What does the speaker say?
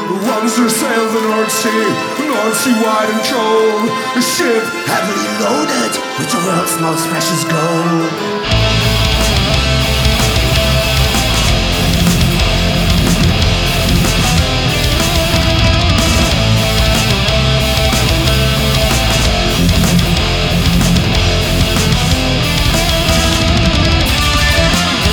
ones who sail the North Sea wide and cold. A ship heavily loaded with the world's most precious gold.